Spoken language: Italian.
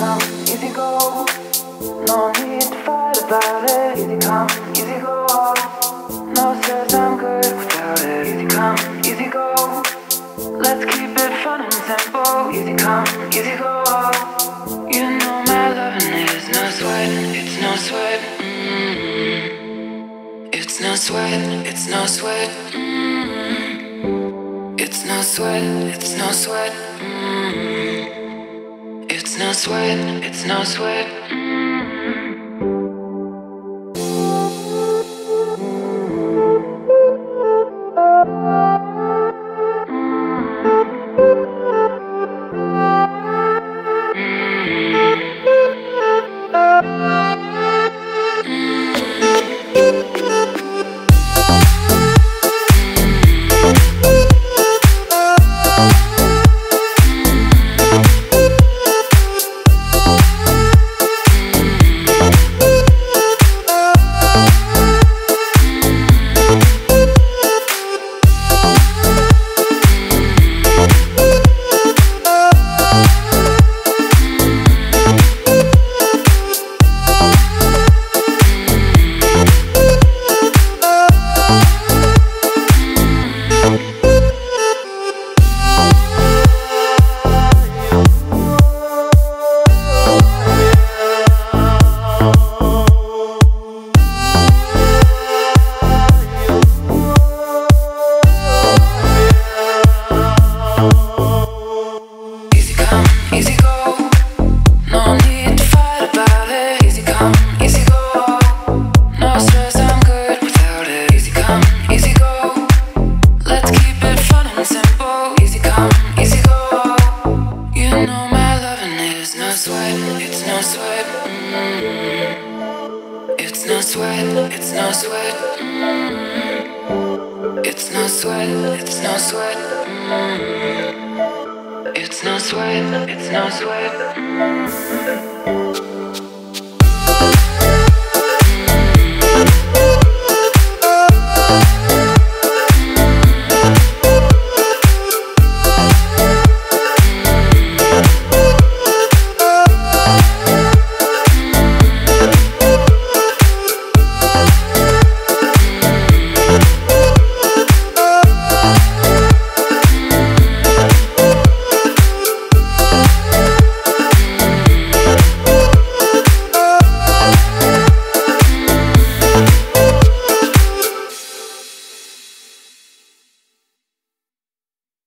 come, easy go. No need to fight about it. Easy come, easy go. No stress, I'm good without it. Easy come, easy go. Let's keep it fun and simple. Easy come, easy go. You know my loving is no sweat. It's no sweat. It's no sweat. It's no sweat. It's no sweat. It's no sweat. It's no sweat. It's no sweat. It's no sweat, it's no sweat. It's no sweat, it's no sweat. It's no sweat, it's no sweat.